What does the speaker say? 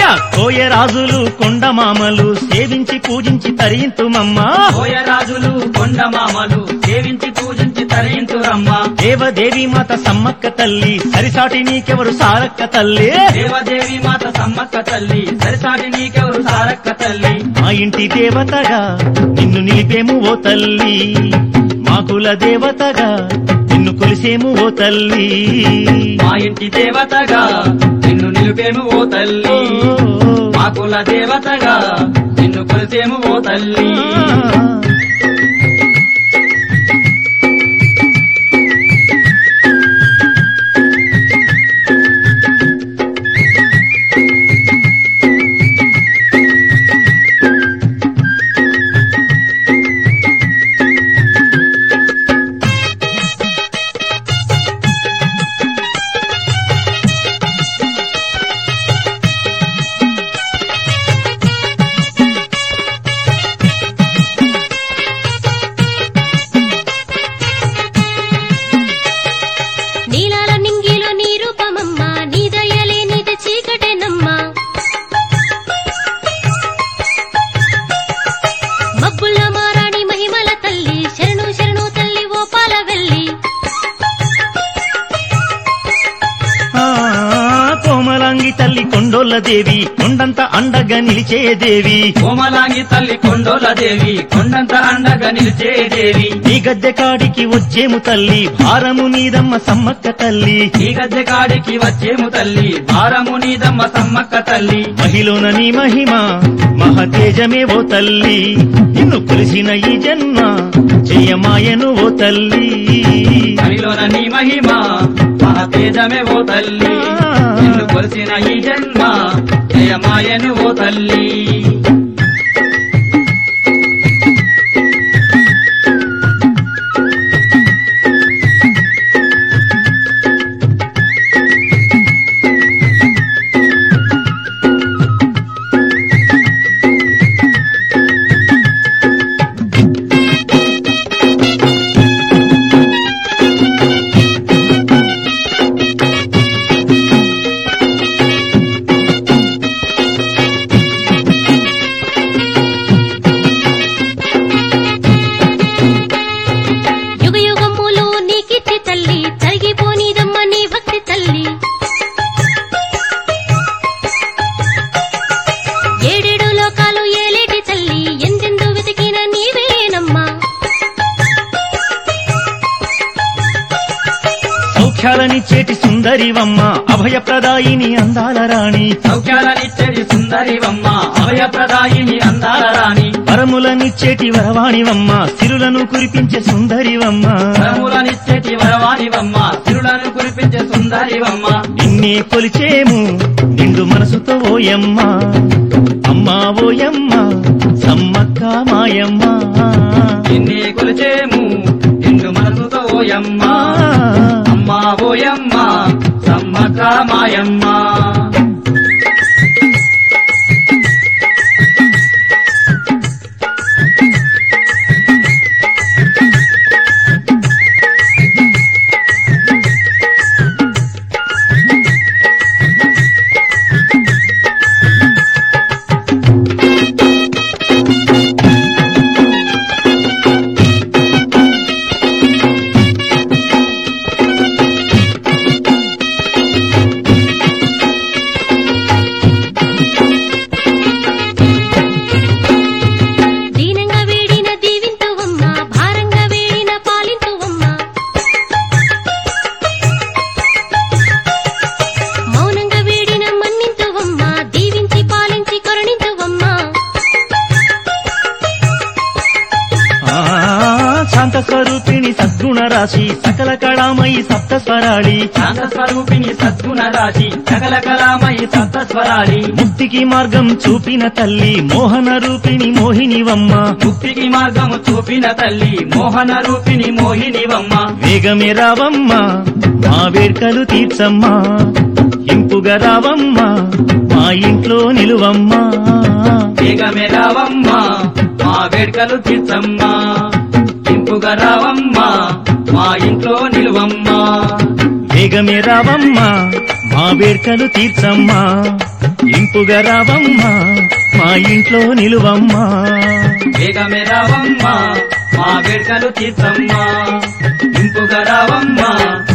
అయ్యా కోయరాజులు కొండమామలు సేవించి పూజించి తరింతుమమ్మా కోయరాజులు కొండమామలు సేవించి పూజించి తరింతురమ్మ దేవదేవి మాత సమ్మక్క తల్లి సరిసాటి నీకెవరు సారక్క తల్లి దేవదేవి మాత సమ్మక్క తల్లి సరిసాటి నీకెవరు సారక్క తల్లి మా ఇంటి దేవతగా నిన్ను నిలిపేము ఓ తల్లి మా కుల దేవతగా నిన్ను కొలిసేము ఓ తల్లి మా ఇంటి దేవతగా నిన్ను నిలిపేము ఓ తల్లి మా కుల దేవతగా నిన్ను కొలిసేము ఓ తల్లి నీలాల నింగిలో నీ రూపమమ్మా నీ దయలే నీద చీకటేనమ్మా మబ్బుల మారాణి మహిమల తల్లి శరణు శరణు తల్లి ఓ పాలవెల్లి కోమలాంగి తల్లి కొండోళ్ళ దేవి కొండంత అండగా నిలిచే దేవి కోమలాంగి తల్లి కొండోల దేవి కొండంత అండగా నిలిచే దేవి నీ గద్దె కాడికి వచ్చేము తల్లి భారము నీదమ్మ సమ్మక్క తల్లి ఈ గద్దె కాడికి వచ్చేము తల్లి భారము నీదమ్మ సమ్మక్క తల్లి మహిలోన నీ మహిమ మహతేజమే ఓ తల్లి నిన్ను కొలిసిన ఈ జన్మ జయమాయను ఓ తల్లి హరిలోన నీ మహిమ మహతేజమే ఓ తల్లి నిన్ను కొలిసిన ఈ జన్మ జయమాయను ఓ తల్లి యుగ యుగములు నీకిచ్చి తల్లి తరిగిపోనీదమ్మ నీ భక్తి తల్లి ఏడేడు లోకాలు ఏలేటి తల్లి ఎందెందు వెతికిన నీవేనమ్మా సౌఖ్యాలనిచ్చేటి సుందరివమ్మ అభయప్రదాయిని అందాల రాణి సౌఖ్యాలనిచ్చేది సుందరివమ్మ అభయప్రదాయిని అందాల రాణి వరములనిచ్చేటి వరవాణివమ్మ సిరులను కురిపించే సుందరివమ్మ వరములనిచ్చేటి వరవాణివమ్మ సిరులను కురిపించే సుందరివమ్మ నిన్నే కొలిచేము నిండు మనసుతో ఓయమ్మ అమ్మా ఓయమ్మ సమ్మక్క మాయమ్మ నిన్నే కొలిచేము నిన్ను మనసుతో ఓయమ్మ అమ్మా ఓయమ్మ సమ్మక్క మాయమ్మ దీనంగా వేడిన దీవింతువమ్మ భారంగా వేడిన పాలింతువమ్మ మౌనంగా వేడిన మన్నింతువమ్మ దీవించి పాలించి కరుణింతువమ్మ ఆ, శాంత స్వరూపిణి సద్గుణ రాశి సకల కళామయి సప్త స్వరాళి శాంత స్వరూపిణి సద్గుణ రాశి సకల కళామయి సప్త స్వరాలి ముక్తికి మార్గం చూపిన తల్లి మోహన రూపిణి మోహినివమ్మ ముక్తికి మార్గము చూపిన తల్లి మోహన రూపిణి మోహినివమ్మ వేగమే రావమ్మ మా వేడ్కలు తీర్చమ్మ ఇంపుగా రావమ్మ మా ఇంట్లో నిలువమ్మ వేగమే రావమ్మ మా వేడుకలు తీర్చమ్మ ఇంపుగా రావమ్మ మా ఇంట్లో నిలువమ్మ వేగమే రావమ్మ మా మా వేర్కలు తీర్చమ్మా ఇంపుగా రావమ్మా మా ఇంట్లో నిలువమ్మా వేగమే రావమ్మా మా వేడుకలు తీర్చమ్మా ఇంపుగా రావమ్మా